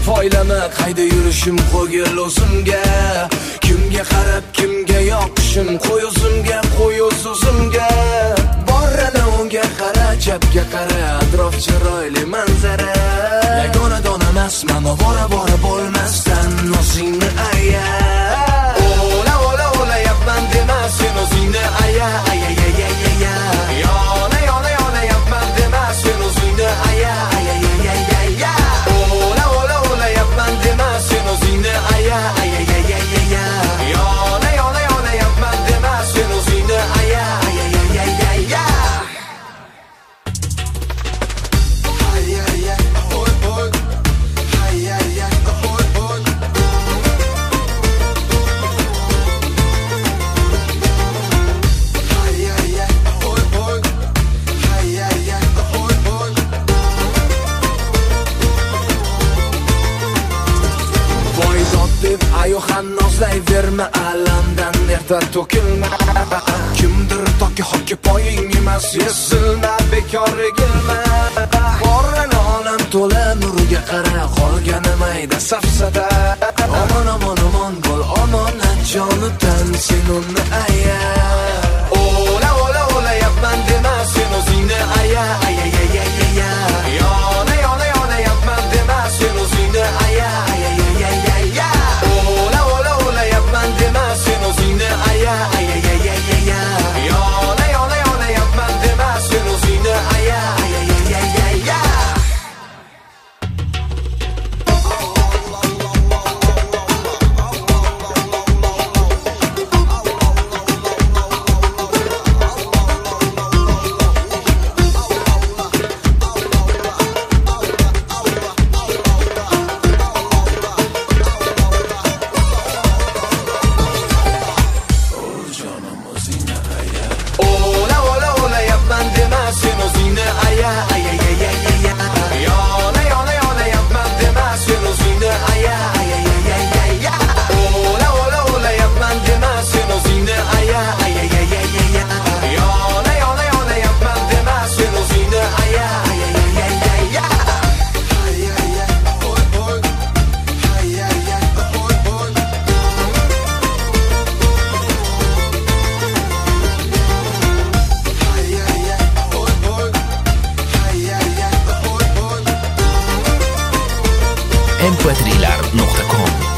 poylama qayda yurishim qo'ygil o'zimga. Kimga qarab kimga yoqishim qo'y o'zimga, qo'y o'zimga. Borrana unga qara, chapga qara, atrof chiroyli manzara. Yagona dona emasman, bora bora bo'lmasdan o'zingni aya. Ola ola ola yapman dema sen o'zingni aya, aya aya aya. Yona yona yona yapman dema sen o'zingni aya, aya aya aya. Ola ola ola yapman dema sen o'zingni aya, aya aya aya. Yona yona yona yapman dema sen o'zingni aya, aya aya aya. Aya aya oy oy. Aya aya oy oy. Aya aya oy oy. Aya aya oy oy. Voydod deb ayohan nozlayverma, alamdan erta to'kilma. Kimdir toki hoki poying emas, yesilma bekor egilma. Borrana olam to'la nuriga qara, qolgani mayda safsada. Omon omon omon bo'l, omonat jonidan sen uni aya. Ola ola ola yapman dema sen o'zingni aya, aya aya aya. Yona yona yona yapman dema sen o'zingni aya, aya aya aya. Ola ola ola yapman dema sen o'zingni aya, aya aya aya. Yona yona yona yapman dema sen o'zingni aya, aya aya aya. Ola ola ola yapman dema sen o'zingni aya, aya aya aya. Yona yona yona yapman dema sen o'zingni aya, aya aya aya. Ola ola ola yapman dema sen o'zingni aya, aya aya aya. Yona yona yona yapman dema sen o'zingni aya, aya aya aya. Aya aya oy oy. Aya aya oy oy. Aya aya oy oy. Aya aya oy oy. mp3lar.com